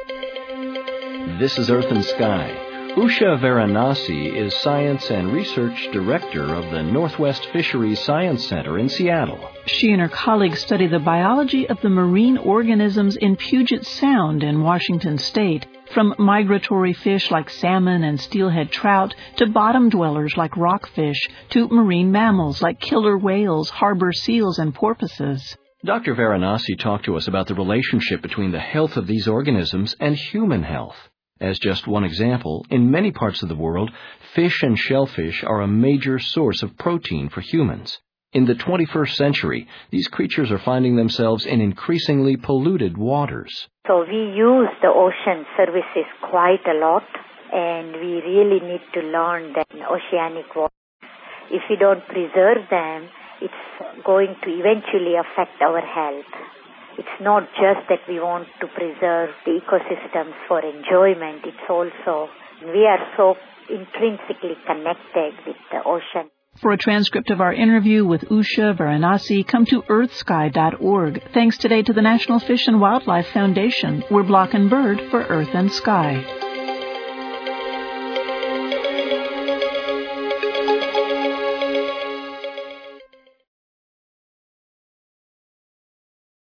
This is Earth and Sky. Usha Varanasi is Science and Research Director of the Northwest Fisheries Science Center in Seattle. She and her colleagues study the biology of the marine organisms in Puget Sound in Washington state, from migratory fish like salmon and steelhead trout to bottom dwellers like rockfish to marine mammals like killer whales, harbor seals, and porpoises. Dr. Varanasi talked to us about the relationship between the health of these organisms and human health. As just one example, in many parts of the world, fish and shellfish are a major source of protein for humans. In the 21st century, these creatures are finding themselves in increasingly polluted waters. So we use the ocean services quite a lot, and we really need to learn the oceanic waters. If we don't preserve them, it's going to eventually affect our health. It's not just that we want to preserve the ecosystems for enjoyment, it's also we are so intrinsically connected with the ocean. For a transcript of our interview with Usha Varanasi, come to earthsky.org. Thanks today to the National Fish and Wildlife Foundation. We're Block and Bird for Earth and Sky.